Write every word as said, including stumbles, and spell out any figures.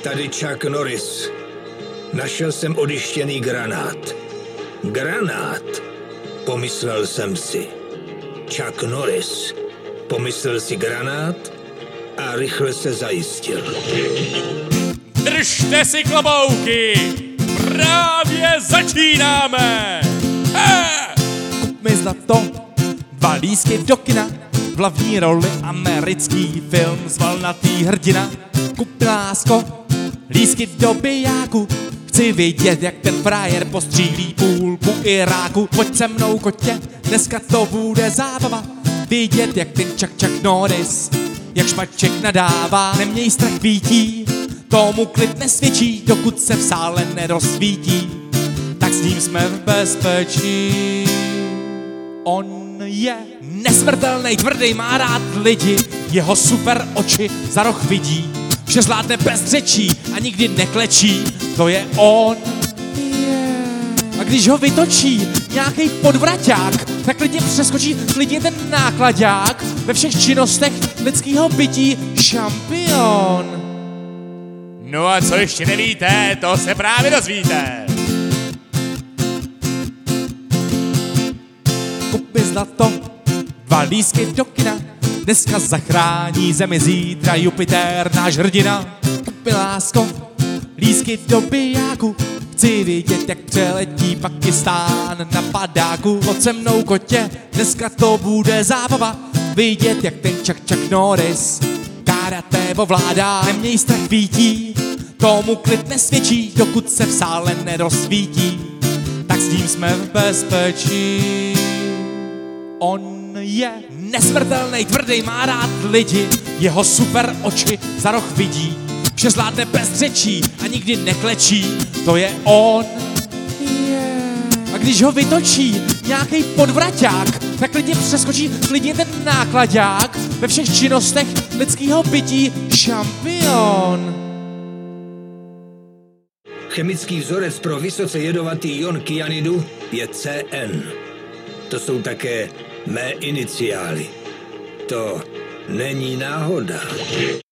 Tady Chuck Norris. Našel jsem odyštěný granát. Granát? Pomyslel jsem si. Chuck Norris. Pomyslel si granát a rychle se zajistil. Držte si klobouky! Právě začínáme! He! Kup mi zlato, dva lístky do kina, v hlavní roli americký film Svalnatý hrdina. Kup mi, lásko, lístky do bijáku, chci vidět, jak ten frajer postřílí půlku Iráku. Pojď se mnou, kotě, dneska to bude zábava, vidět, jak ten Chuck Chuck Norris, jak špaček nadává. Neměj strach, vítí, tomu klid nesvědčí, dokud se v sále nerozsvítí, tak s ním jsme v bezpečí. On je nesmrtelnej, tvrdý, má rád lidi, jeho super oči za roh vidí, vše zvládne bez řečí a nikdy neklečí, to je on. Yeah. A když ho vytočí nějaký podvraťák, tak klidně přeskočí, klidně ten nákladák, ve všech činnostech lidského bytí šampion. No a co ještě nevíte, to se právě dozvíte. Kup mi zlato, dva lístky do kina, dneska zachrání zemi, zítra Jupiter, náš hrdina. Kup mi, lásko, lístky do bijáku, chci vidět, jak přeletí Pakistán na padáku. Pojď se mnou, kotě, dneska to bude zábava, vidět, jak ten Chuck Chuck Norris karate ovládá. Neměj strach, vítí, tomu klid nesvědčí, dokud se v sále nerozsvítí, tak s ním jsme v bezpečí. On je nesmrtelnej, tvrdý, má rád lidi, jeho super oči za roh vidí, vše zvládne bez řečí a nikdy neklečí, to je on. Yeah. A když ho vytočí nějaký podvraťák, tak klidně přeskočí, klidně ten nákladák, ve všech činnostech lidského bytí šampion. Chemický vzorec pro vysoce jedovatý ion kyanidu je C N. To jsou také mé iniciály. To není náhoda.